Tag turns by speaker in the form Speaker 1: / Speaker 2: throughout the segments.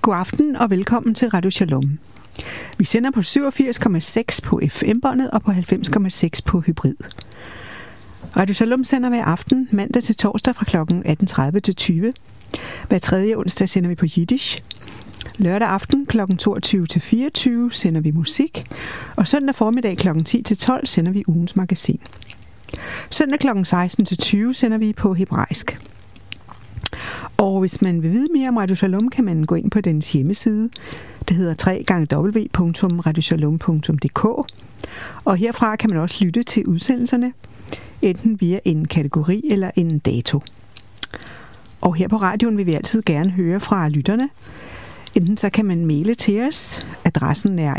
Speaker 1: God aften og velkommen til Radio Shalom. Vi sender på 87,6 på FM-båndet og på 90,6 på hybrid. Radio Shalom sender hver aften mandag til torsdag fra kl. 18.30 til 20. Hver tredje onsdag sender vi på Yiddish. Lørdag aften kl. 22 til 24 sender vi musik. Og søndag formiddag kl. 10 til 12 sender vi ugens magasin. Søndag kl. 16 til 20 sender vi på hebraisk. Og hvis man vil vide mere om Radio Shalom, kan man gå ind på dens hjemmeside. Det hedder www.radioshalom.dk. Og herfra kan man også lytte til udsendelserne, enten via en kategori eller en dato. Og her på radioen vil vi altid gerne høre fra lytterne. Enten så kan man maile til os. Adressen er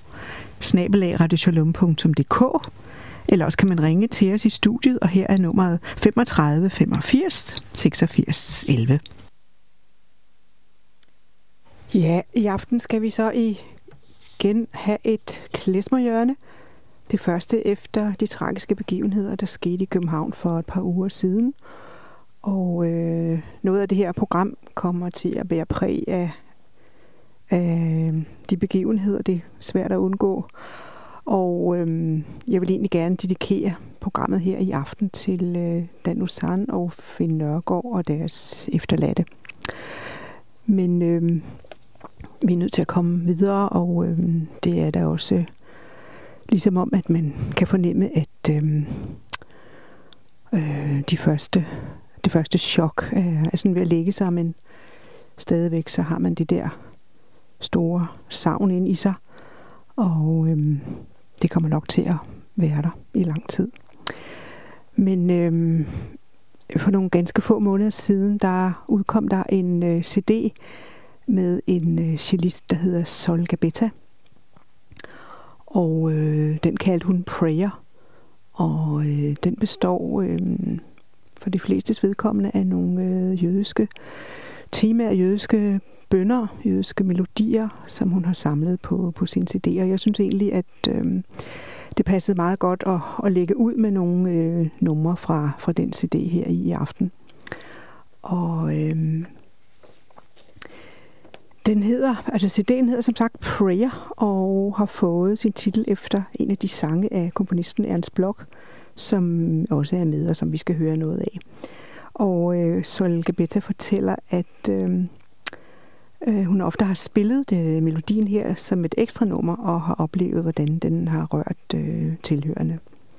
Speaker 1: info@radioshalom.dk. Eller også kan man ringe til os i studiet, og her er nummeret 35 85 86 11. Ja, i aften skal vi så igen have et klezmerhjørne. Det første efter de tragiske begivenheder, der skete i København for et par uger siden. Og noget af det her program kommer til at bære præg af de begivenheder. Det er svært at undgå. Og jeg vil egentlig gerne dedikere programmet her i aften til Dan Uzan og Finn Nørgaard og deres efterladte. Men vi er nødt til at komme videre, og det er der også ligesom om, at man kan fornemme, at det første chok er sådan ved at lægge sig, men stadigvæk så har man det der store savn ind i sig, og det kommer nok til at være der i lang tid. Men for nogle ganske få måneder siden, der udkom der en CD med en cellist, der hedder Sol Gabetta. Og den kaldte hun Prayer. Og den består for de flestes vedkommende af nogle jødiske temaer, jødiske bønner, jødiske melodier, som hun har samlet på sin CD. Og jeg synes egentlig, at det passede meget godt at lægge ud med nogle numre fra den CD her i aften. Og CD'en hedder som sagt Prayer, og har fået sin titel efter en af de sange af komponisten Ernst Bloch, som også er med, og som vi skal høre noget af. Og Sol Gabetta fortæller, at hun ofte har spillet melodien her som et ekstra nummer, og har oplevet, hvordan den har rørt tilhørende.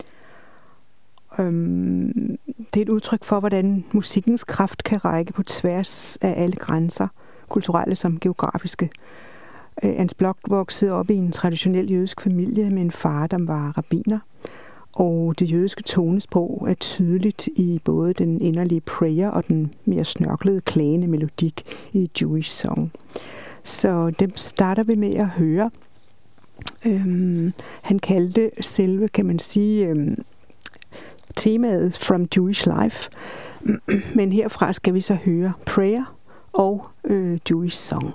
Speaker 1: Det er et udtryk for, hvordan musikkens kraft kan række på tværs af alle grænser, kulturelle som geografiske. Ernst Bloch voksede op i en traditionel jødisk familie med en far, der var rabbiner. Og det jødiske tonesprog er tydeligt i både den inderlige prayer og den mere snørklede, klagende melodik i Jewish Song. Så dem starter vi med at høre. Han kaldte selve, kan man sige, temaet From Jewish Life. Men herfra skal vi så høre prayer og Jewish Song.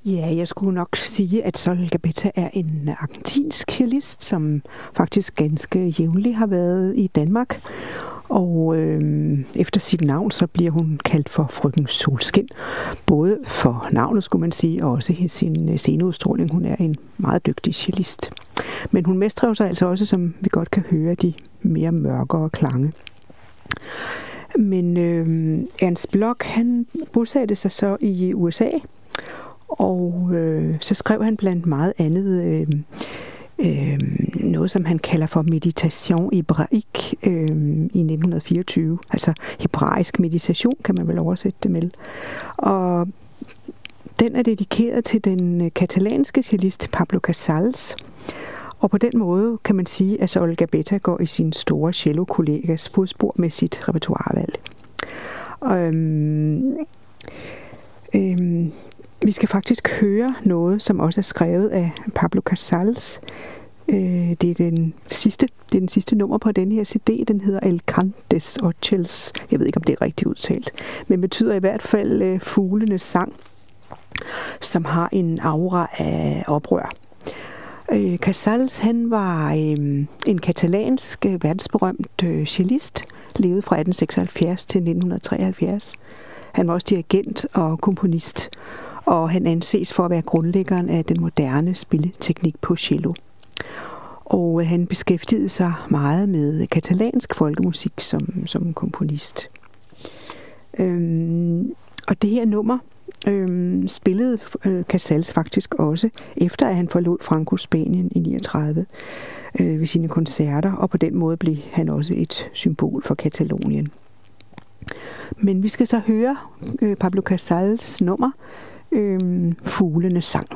Speaker 1: Ja, jeg skulle nok sige, at Sol Gabetta er en argentinsk cellist, som faktisk ganske jævnligt har været i Danmark. Og efter sit navn, så bliver hun kaldt for Frøken Solskin. Både for navnet, skulle man sige, og også i sin sceneudstråling. Hun er en meget dygtig cellist. Men hun mestrer sig altså også, som vi godt kan høre, de mere mørkere klange. Men Ernst Bloch, han bosatte sig så i USA, og så skrev han blandt meget andet noget, som han kalder for meditation hébraïque i 1924. Altså hebraisk meditation, kan man vel oversætte det med. Og den er dedikeret til den katalanske cellist Pablo Casals. Og på den måde kan man sige, at Sol Gabetta går i sin store cello-kollegas fodspor med sit repertoirevalg. Vi skal faktisk høre noget, som også er skrevet af Pablo Casals. Det er den sidste nummer på den her CD. Den hedder El Cant des Ochels. Jeg ved ikke, om det er rigtigt udtalt, men betyder i hvert fald fuglenes sang, som har en aura af oprør. Casals, han var en katalansk verdensberømt cellist, levede fra 1876 til 1973. Han var også dirigent og komponist, og han anses for at være grundlæggeren af den moderne spilleteknik på cello. Og han beskæftigede sig meget med katalansk folkemusik som komponist. Og det her nummer spillede Casals faktisk også, efter at han forlod Franco-Spanien i 39 ved sine koncerter, og på den måde blev han også et symbol for Katalonien. Men vi skal så høre Pablo Casals nummer, Fuglenes sang.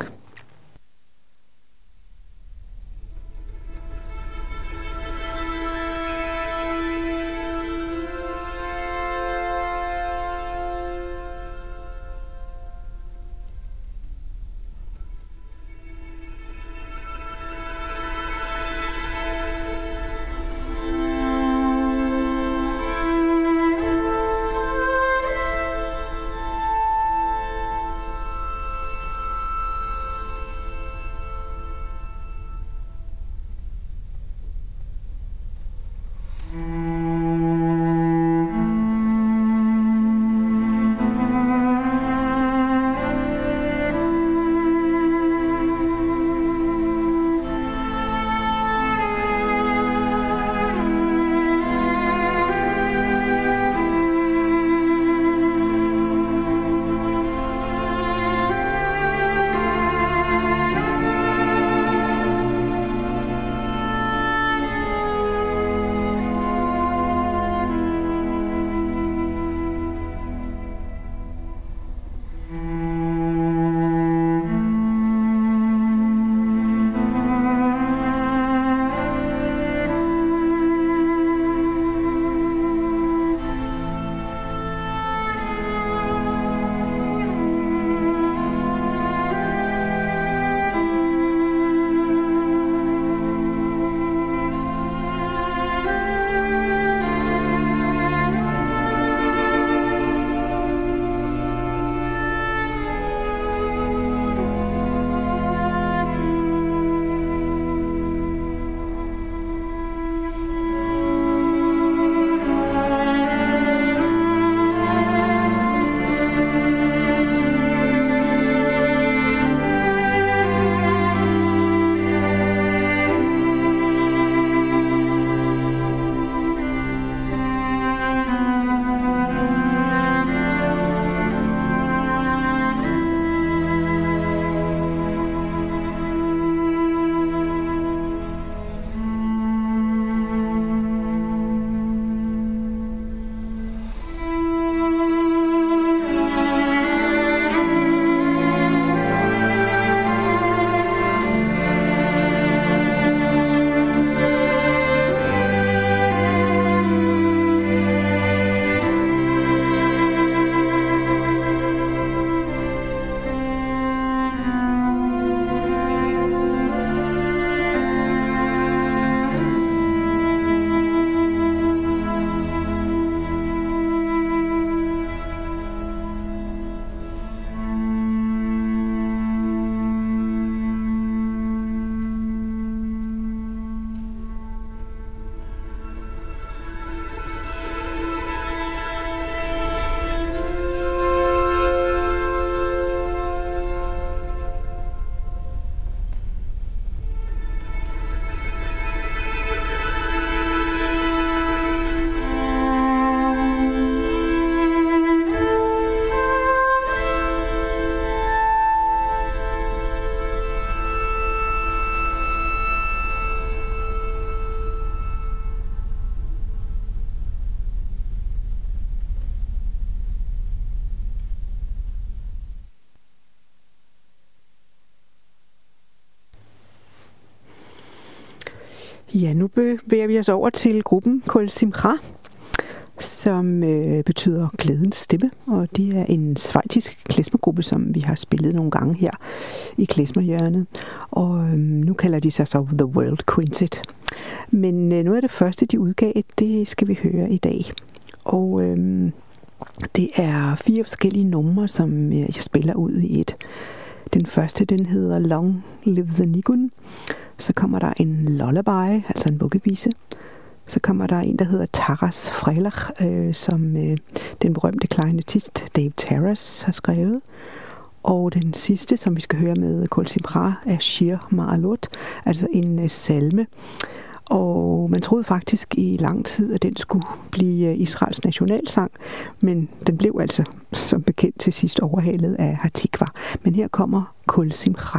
Speaker 1: Ja, nu bevæger vi os over til gruppen Kol Simcha, som betyder glædens stemme, og de er en schweizisk klezmergruppe, som vi har spillet nogle gange her i klezmerhjørnet, og nu kalder de sig så The World Quintet. Men noget af det første, de udgav, det skal vi høre i dag, og det er 4 forskellige numre, som jeg spiller ud i et. Den første, den hedder Long Live the Nigun. Så kommer der en lullaby, altså en vuggevise. Så kommer der en, der hedder Taras Freilach, som den berømte klarinettist Dave Taras har skrevet. Og den sidste, som vi skal høre med Kol Simcha, er Shir Ma'alot, altså en salme. Og man troede faktisk i lang tid, at den skulle blive Israels nationalsang, men den blev altså som bekendt til sidst overhalet af Hatikva. Men her kommer Kol Simcha.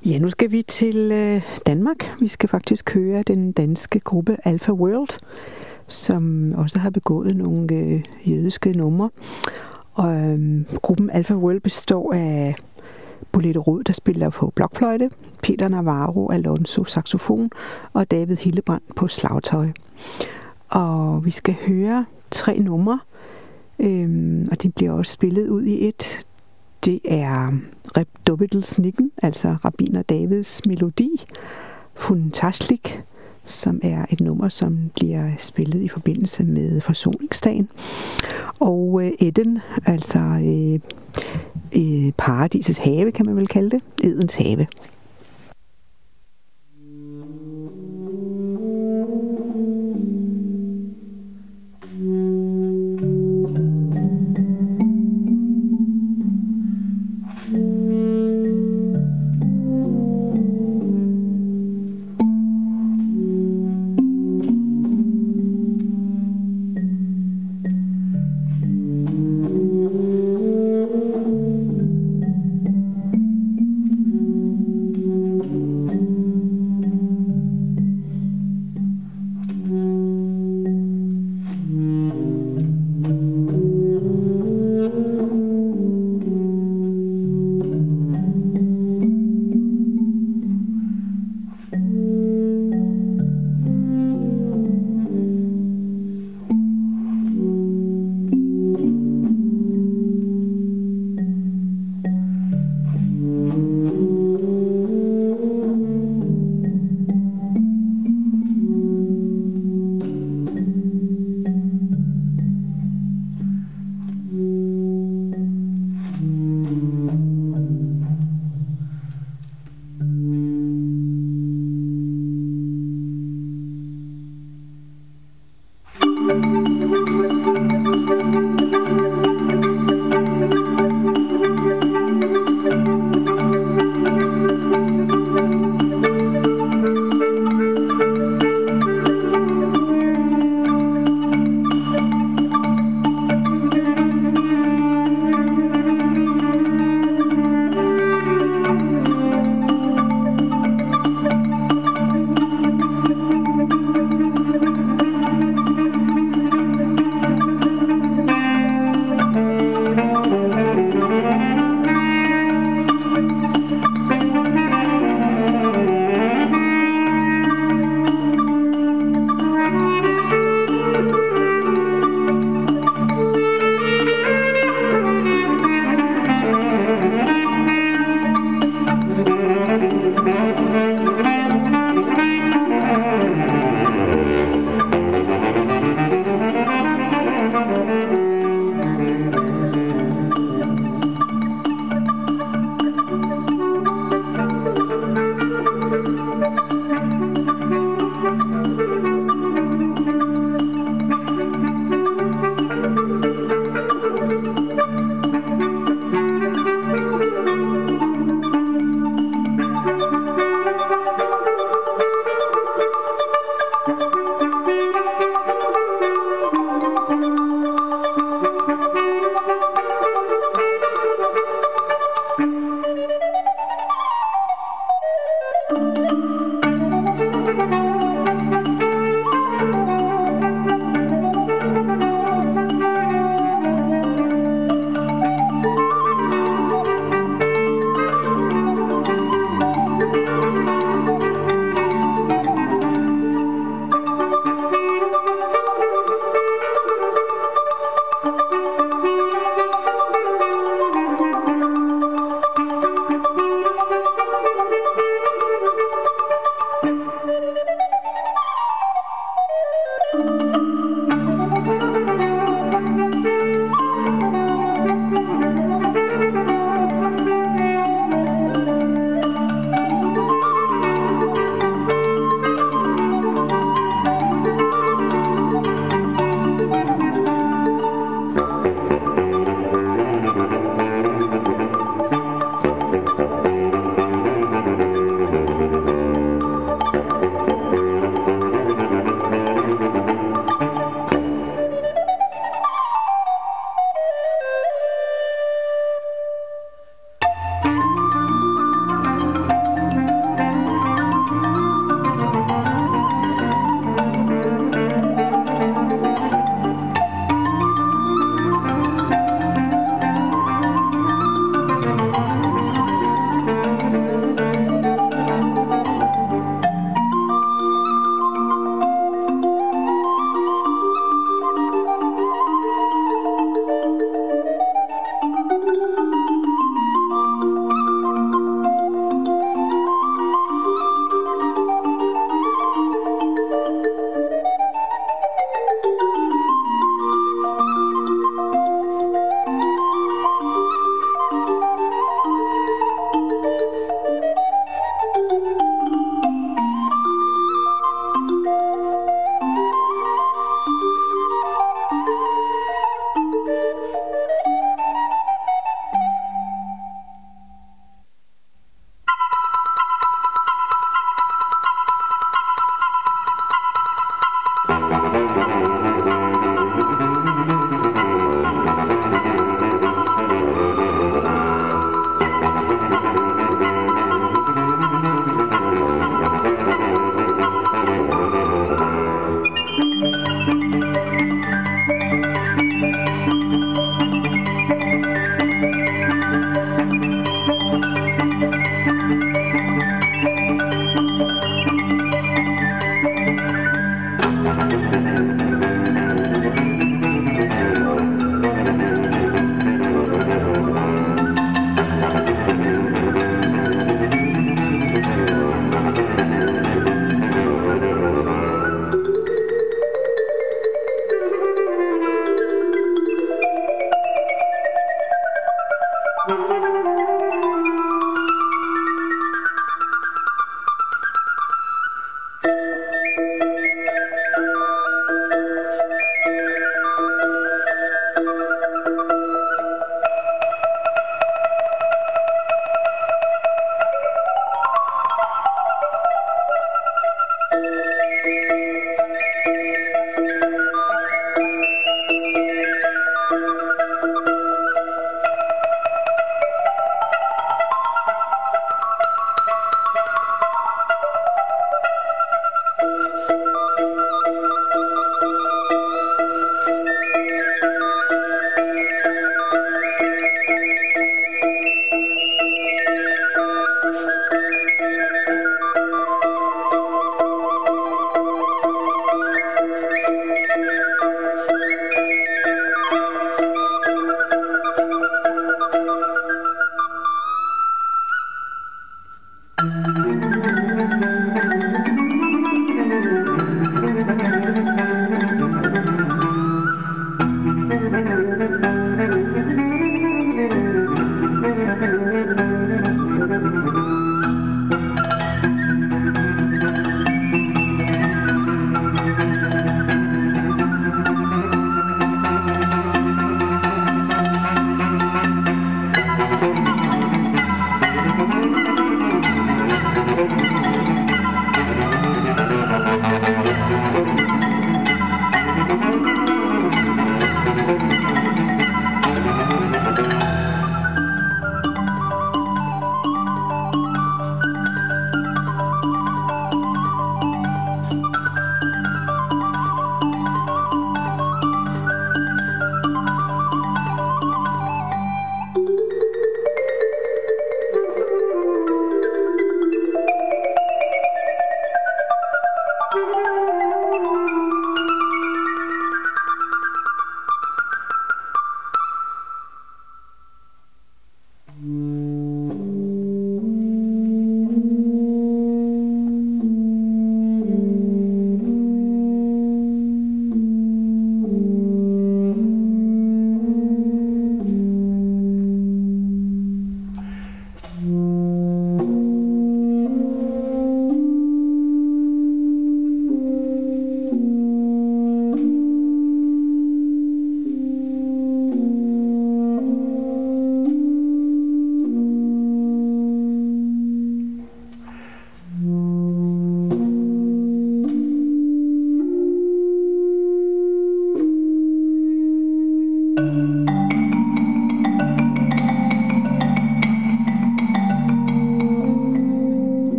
Speaker 1: Ja, nu skal vi til Danmark. Vi skal faktisk høre den danske gruppe Alpha World, som også har begået nogle jødiske numre. Og gruppen Alpha World består af Bolette Rod, der spiller på blokfløjte, Peter Navarro Alonso saxofon og David Hillebrand på slagtøj. Og vi skal høre 3 numre, og de bliver også spillet ud i et. Det er Reb Dovidels Nikken, altså Rabbiner Davids melodi, Funtaslik, som er et nummer, som bliver spillet i forbindelse med forsoningsdagen, og Eden, altså Paradisets have, kan man vel kalde det, Edens have.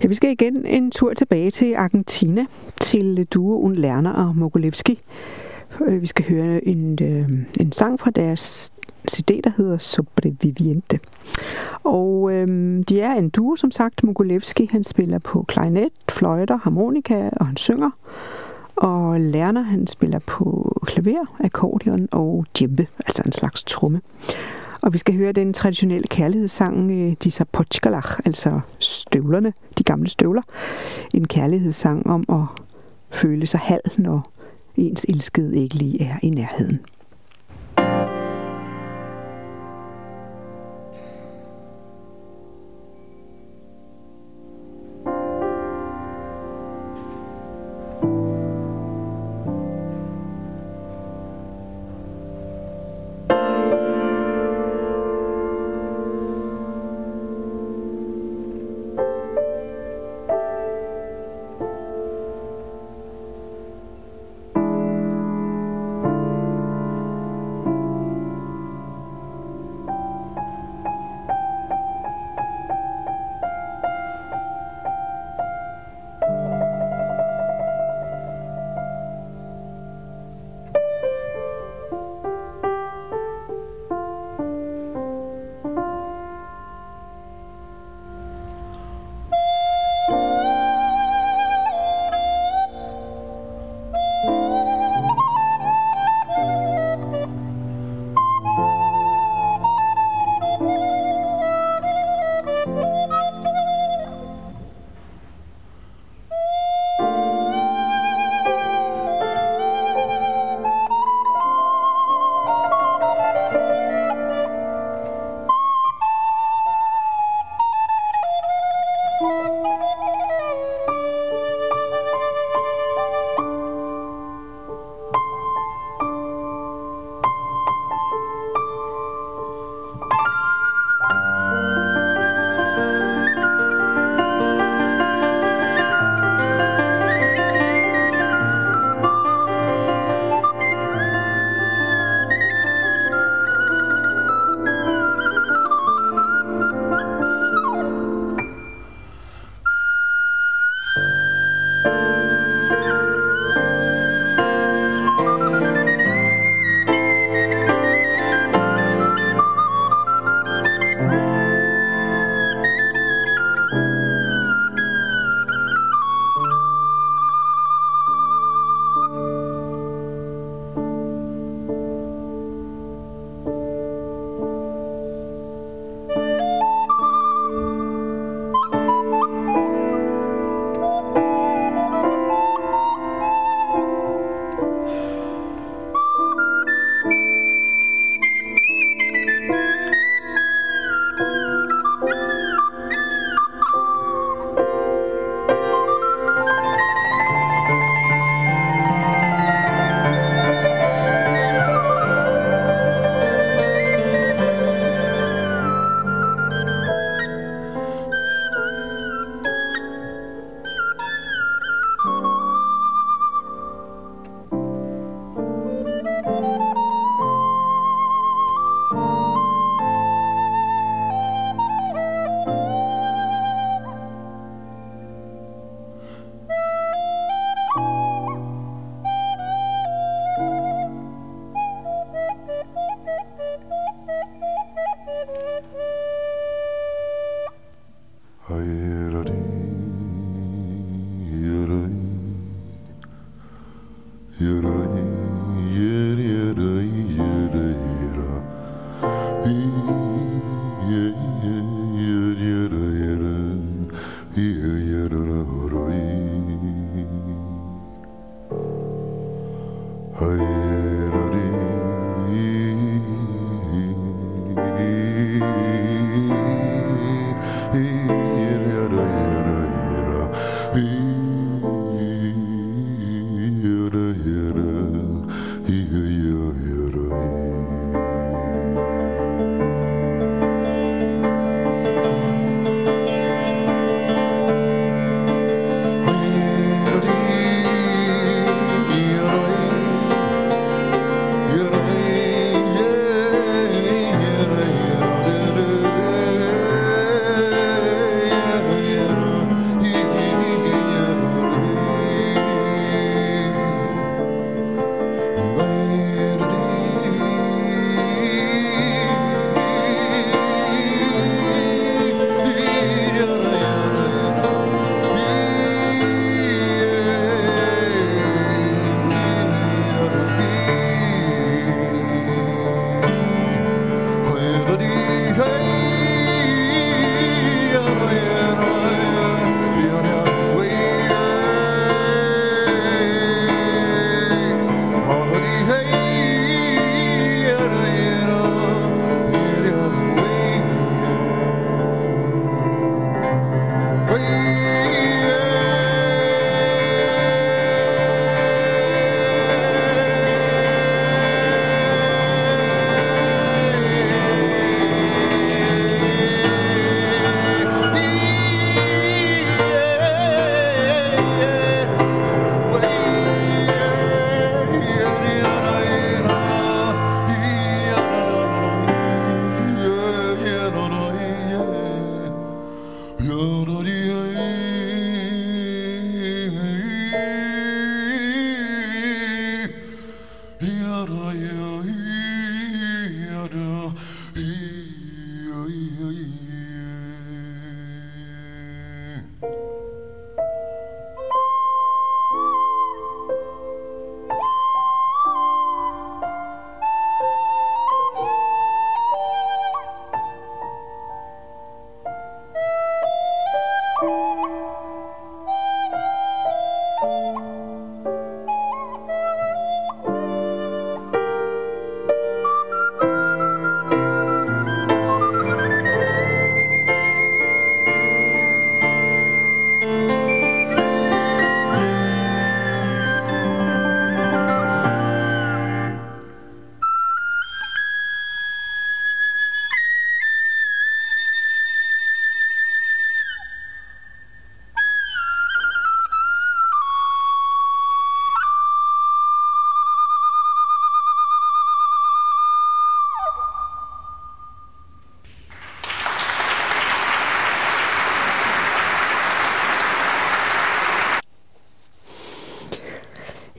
Speaker 1: Ja, vi skal igen en tur tilbage til Argentina, til duoen Lerner og Mogilevski. Vi skal høre en sang fra deres CD, der hedder Sobreviviente. Og de er en duo, som sagt. Mogilevski, han spiller på klarinet, fløjter, harmonika, og han synger. Og Lerner, han spiller på klaver, akkordeon og djembe, altså en slags tromme. Og vi skal høre den traditionelle kærlighedssang, De Zapochkalach, altså støvlerne, de gamle støvler. En kærlighedssang om at føle sig halv, når ens elskede ikke lige er i nærheden.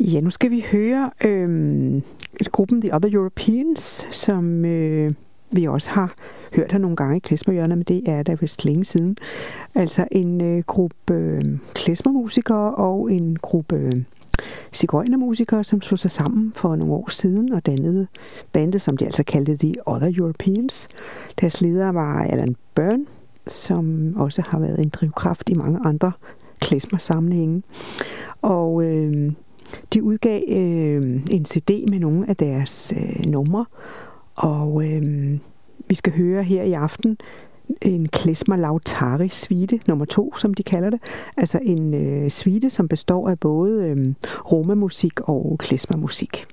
Speaker 1: Ja, nu skal vi høre gruppen The Other Europeans, som vi også har hørt her nogle gange i klezmerhjørnet, men det er da vist længe siden. Altså en gruppe klezmermusikere og en gruppe sigøjnermusikere, som slog sig sammen for nogle år siden og dannede bandet, som de altså kaldte The Other Europeans. Deres leder var Alan Byrne, som også har været en drivkraft i mange andre klezmer-sammenhænge. Og de udgav en CD med nogle af deres numre, og vi skal høre her i aften en klezmer lautari suite nummer 2, som de kalder det. Altså en suite, som består af både romamusik og klezmermusik.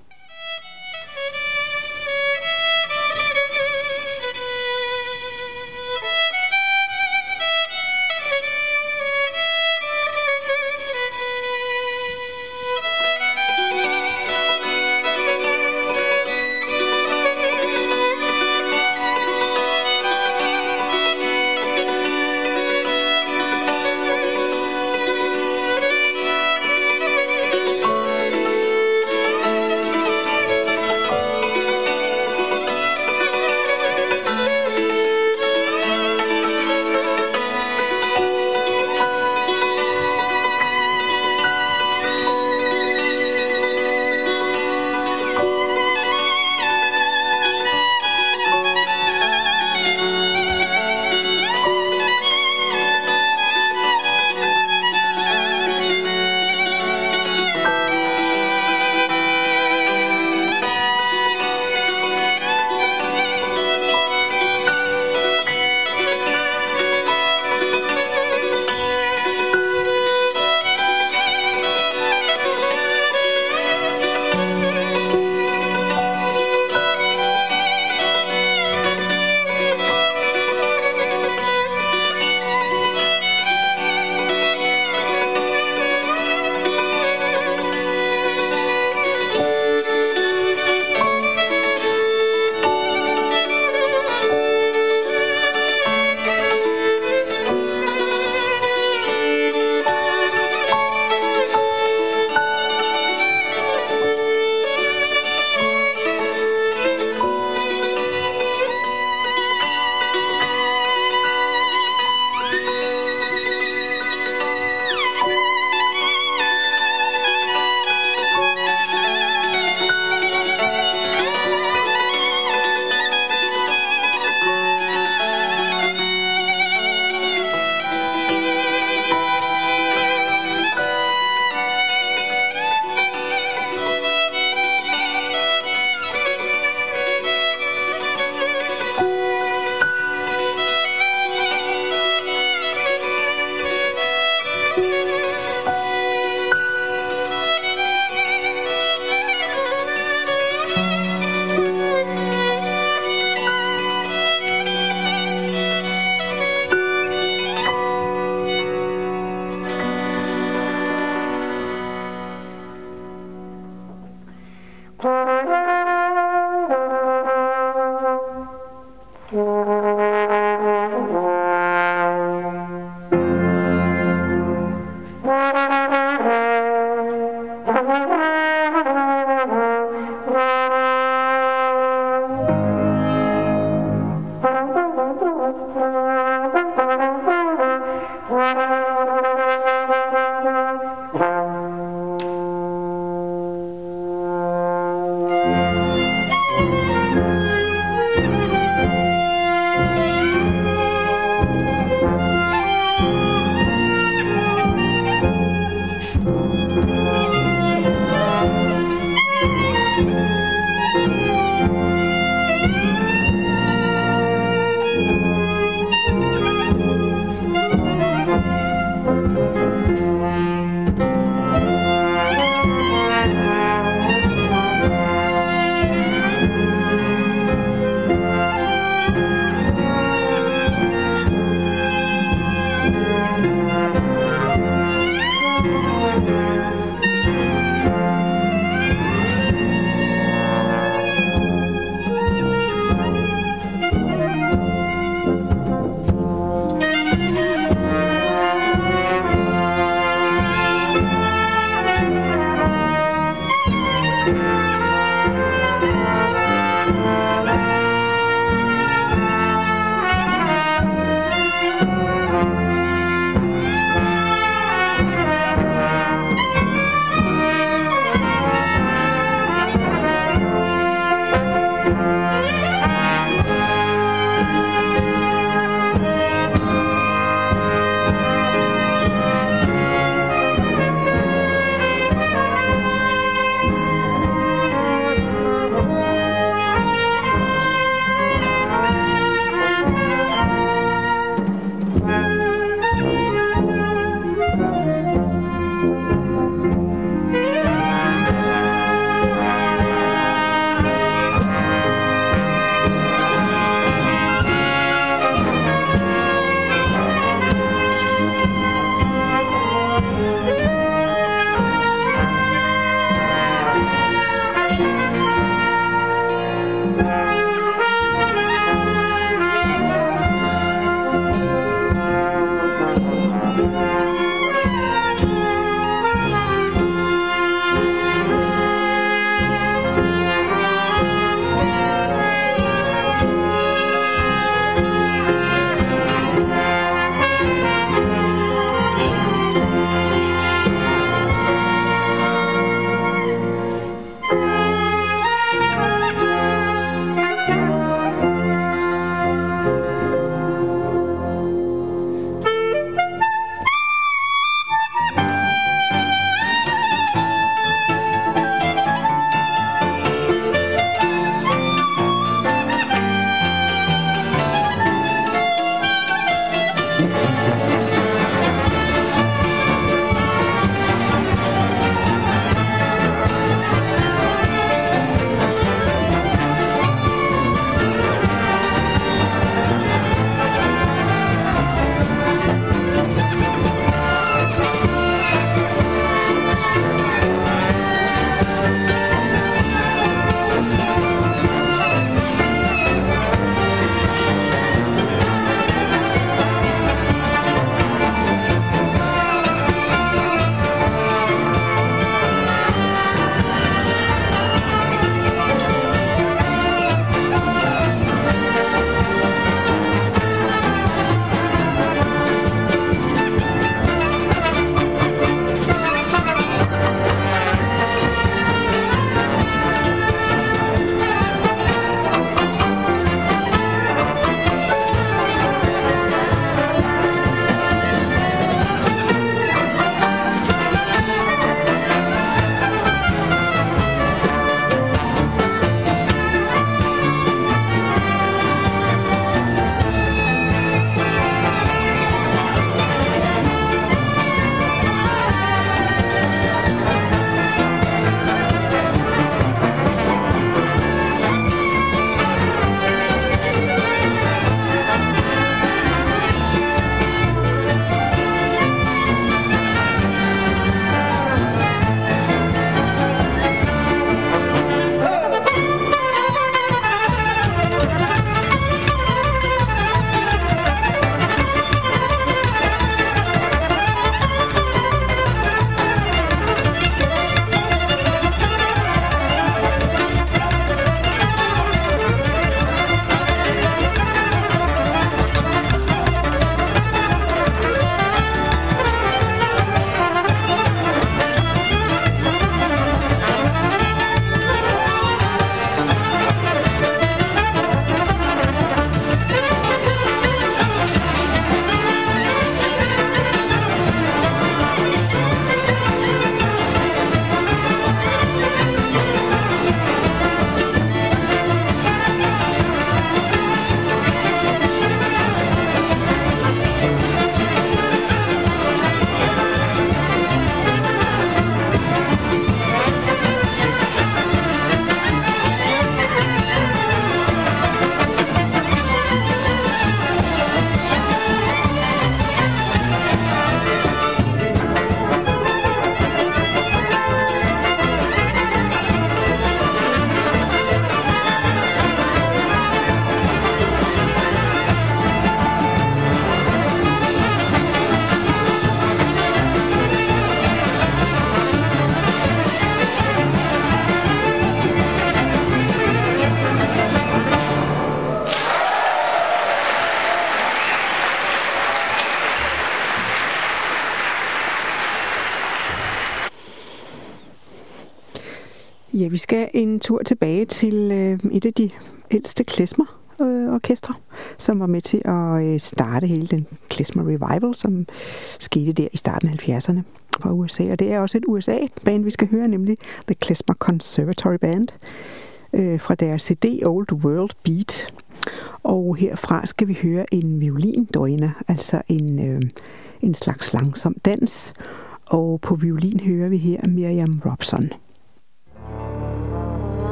Speaker 1: Vi skal en tur tilbage til et af de ældste klezmer-orkestre, som var med til at starte hele den klezmer revival, som skete der i starten af 70'erne fra USA. Og det er også et USA-band, vi skal høre, nemlig The Klezmer Conservatory Band fra deres CD Old World Beat. Og herfra skal vi høre en violindøjner, altså en slags langsom dans. Og på violin hører vi her Miriam Robson.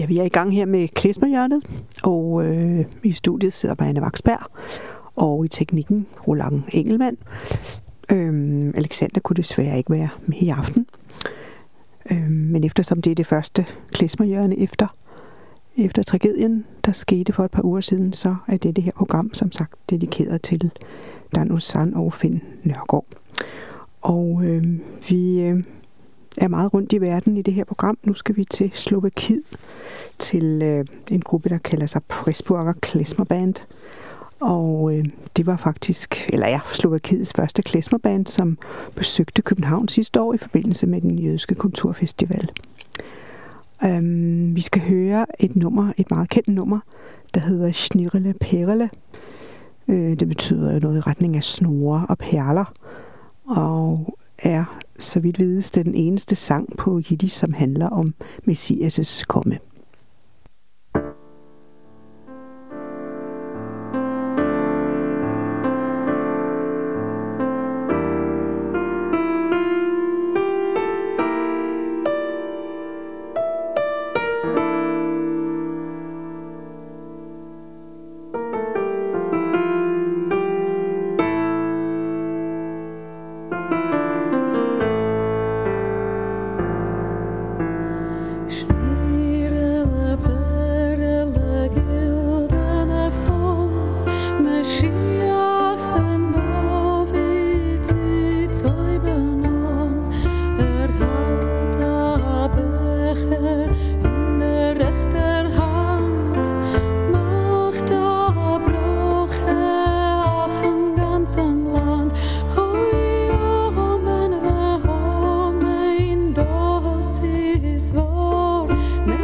Speaker 1: Ja, vi er i gang her med klezmerhjørnet, og i studiet sidder Marianne Vaksberg, og i teknikken Roland Engelmann. Alexander kunne desværre ikke være med i aften. Men eftersom det er det første klezmerhjørne efter tragedien, der skete for et par uger siden, så er det her program, som sagt, dedikeret til Dan Uzan og Finn Nørgaard. Og vi er meget rundt i verden i det her program. Nu skal vi til Slovakiet, til en gruppe, der kalder sig Pressburger Klezmerband. Og det var faktisk, Slovakiets første klezmerband, som besøgte København sidste år i forbindelse med den jødiske kulturfestival. Vi skal høre et meget kendt nummer, der hedder Schnirrele Perle. Det betyder noget i retning af snore og perler, og er, så vidt vides, den eneste sang på jiddisch, som handler om Messias' komme.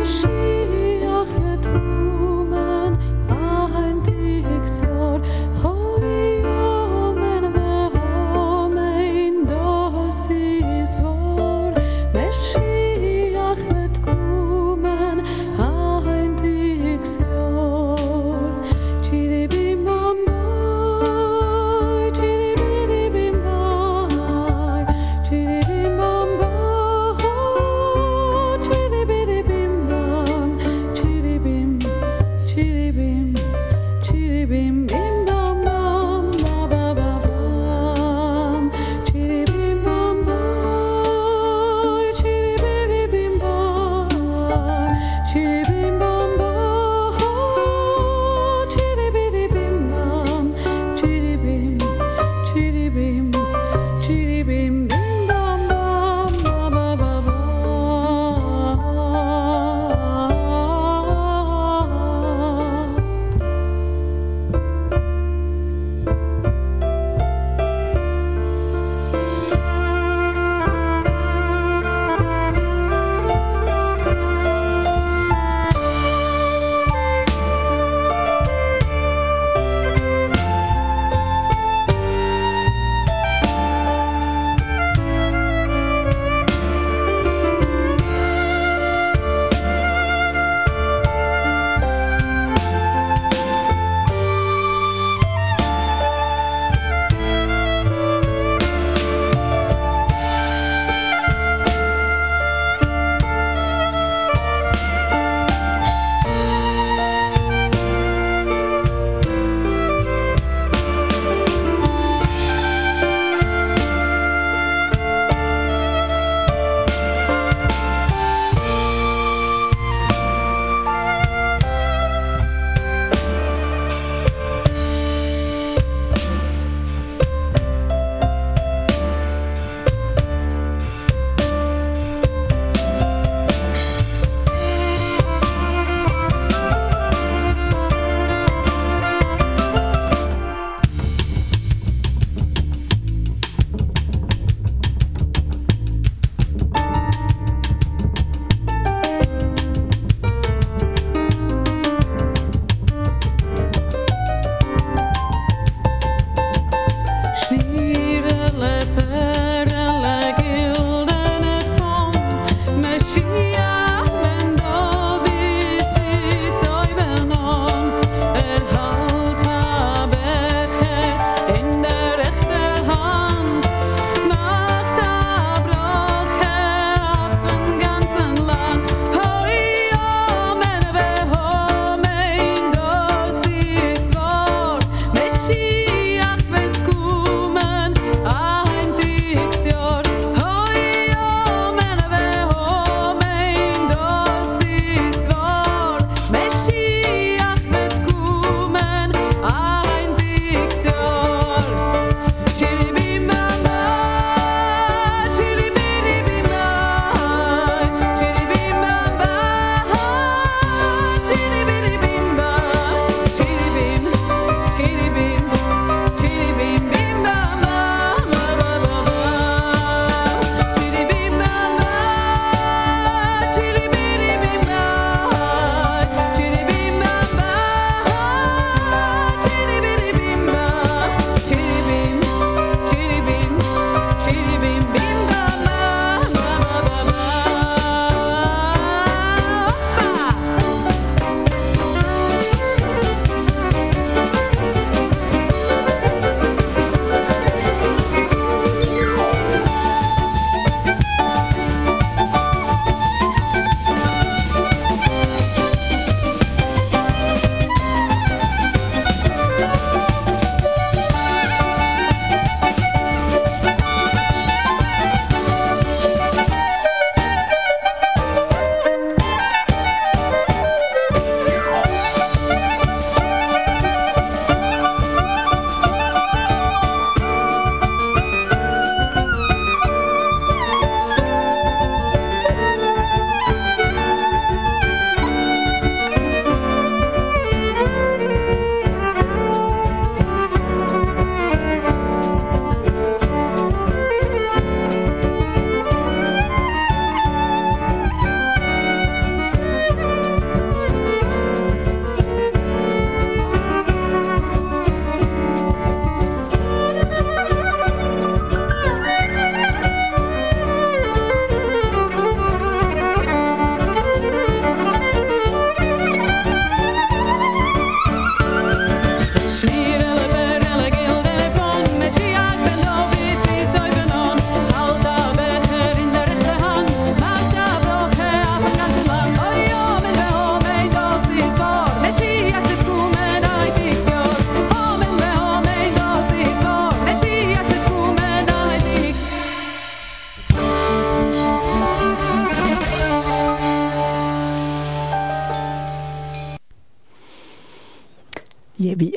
Speaker 2: Mashiach het komen, ein dies Jahr.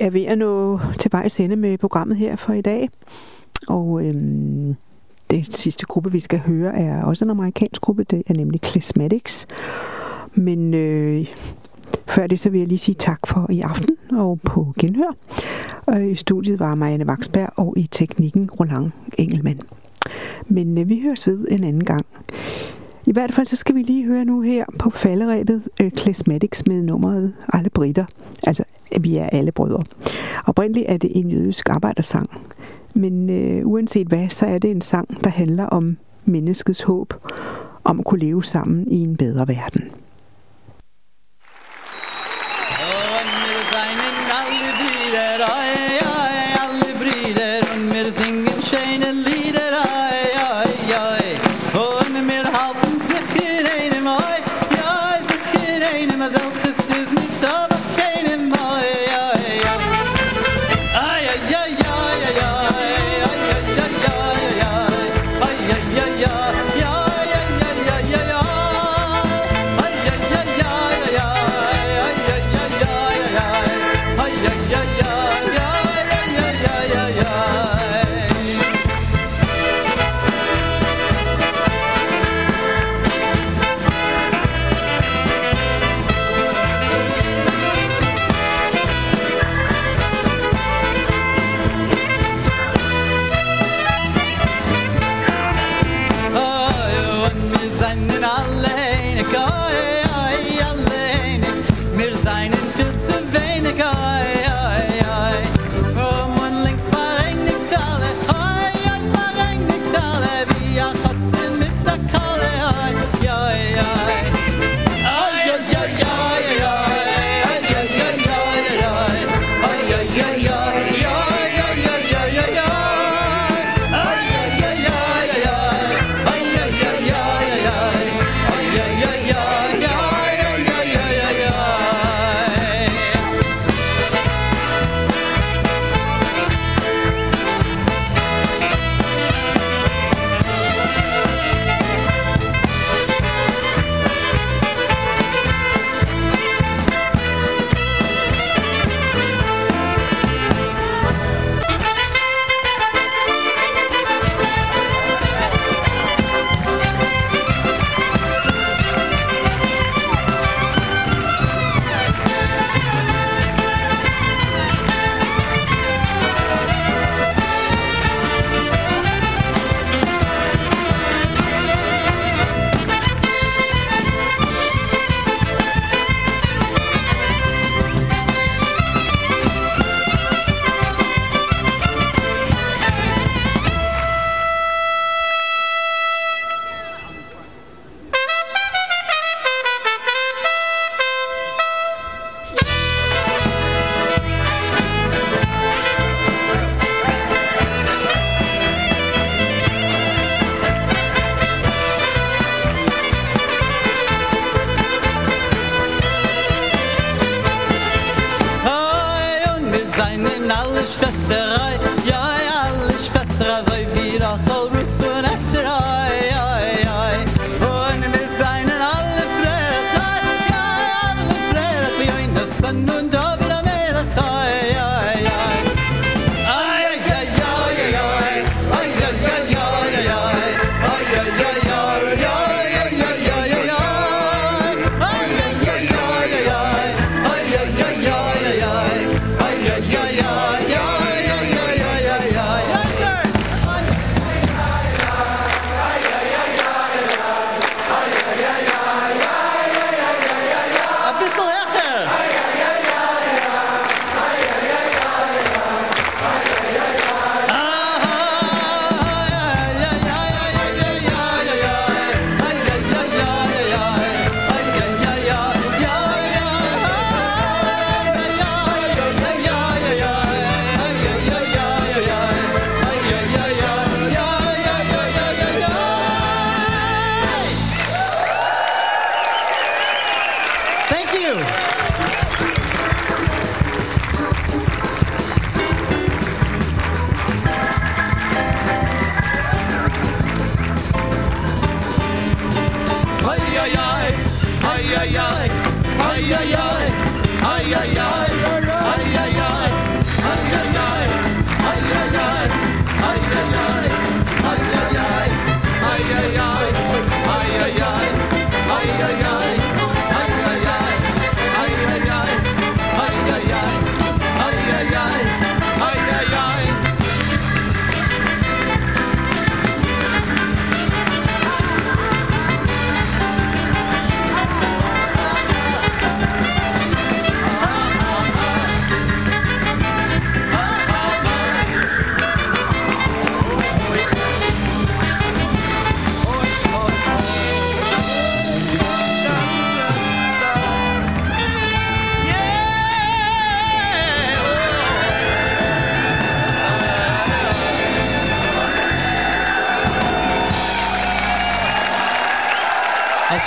Speaker 1: er ved at nå til vejs ende med programmet her for i dag. Og det sidste gruppe, vi skal høre, er også en amerikansk gruppe. Det er nemlig Klezmatics. Men før det, så vil jeg lige sige tak for i aften og på genhør. I studiet var Marianne Vaksberg og i teknikken Roland Engelmann. Men vi høres ved en anden gang. I hvert fald så skal vi lige høre nu her på falderebet Klezmatics med nummeret Alle Britter. Altså, vi er alle brødre. Oprindeligt er det en jødisk arbejdersang. Men uanset hvad, så er det en sang, der handler om menneskets håb om at kunne leve sammen i en bedre verden.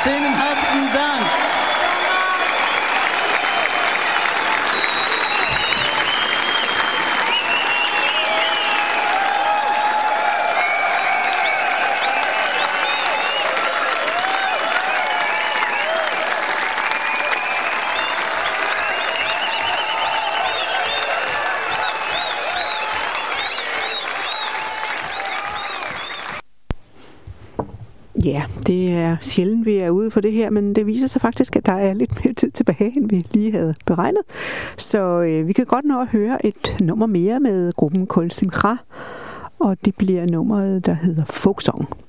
Speaker 2: Vielen herzlichen Dank.
Speaker 1: Ja, det er sjældent, vi er ude for det her, men det viser sig faktisk, at der er lidt mere tid tilbage, end vi lige havde beregnet. Så vi kan godt nå at høre et nummer mere med gruppen Kol Simcha, og det bliver nummeret, der hedder Folksong.